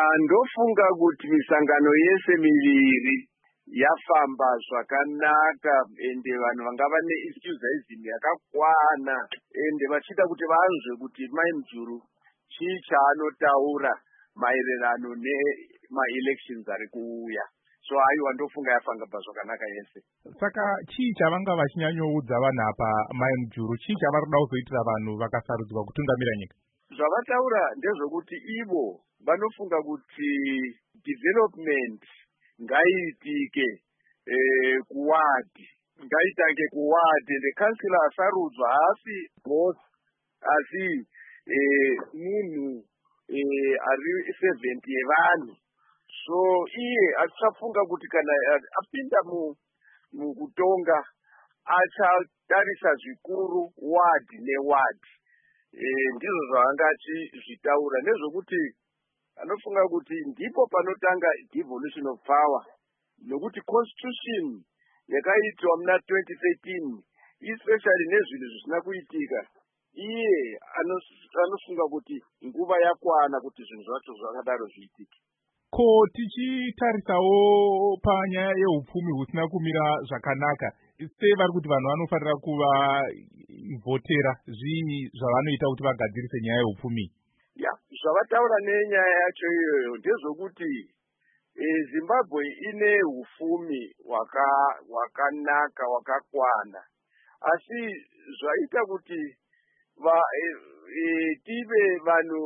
Ndofunga kuti misangano yese miviri yafamba zvakanaka ende vanhu vanga vane enthusiasm yakakwana ende vachida kuti vanzwe kuti Mai Mujuru chii chaanotaura maererano nemaelections ari kuuya. So aiwa ndofunga yafamba zvakanaka yese. Saka chii chavanga vachinyanyoudza vanhu apa Mai Mujuru, chii chavari kuda kuzoitira vanhu vakasarudzwa kutungamira nyika? Zvavataura ndezvokuti ivo vanofunga kuti development ngaiitike kuwadi, ngaitange kuwadi ende kansila asarudzwa haasi boss asi munhu ari servant yevanhu. So iye achafunga kuti kana apinda mukutonga achatarisa zvikuru wadi newadi. Ndizvo zvavangati zvitaura nezvokuti anofunga kuti ndipo panotanga devolution of power, nokuti constitution yakaitwa muna 2013 especially nezvinhu zvisina kuitika, iye anofunga kuti nguva yakwana kuti zvinhu zvacho zvakadaro zviitike. Ko tichitarisawo panyaya yeupfumi husina kumira zvakanaka, sei vari kuti vanhu vanofanira kuva vhotera? Zvii zvavanoita kuti vagadzirise nyaya yeupfumi? Zvavataura nenyaya yacho iyoyo ndezvokuti Zimbabwe ine hupfumi hwakanaka hwakakwana, asi zvaita kuti tive vanhu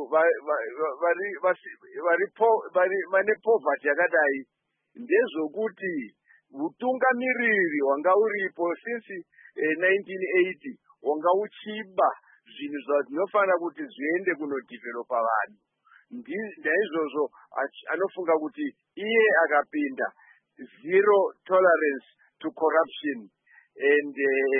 vane poverty yakadai ndezvokuti utungamiriri hwanga uripo since 1980 hwanga uchiba zvinhu zvinofanira kuti zviende kunodevelopa vanhu. Naizvozvo anofunga kuti iye akapinda zero tolerance to corruption and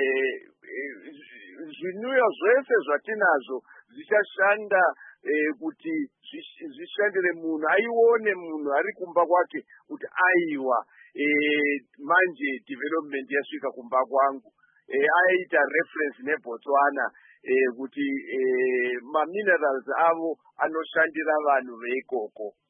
zvinhuwa zvese zvatinazvo zvichashanda kuti zvishandire munhu, aione munhu ari kumba kwake kuti aiwa manje development yasvika kumba kwangu. Aita reference neBotswana kuti maminerals avo anoshandira vanhu veikoko.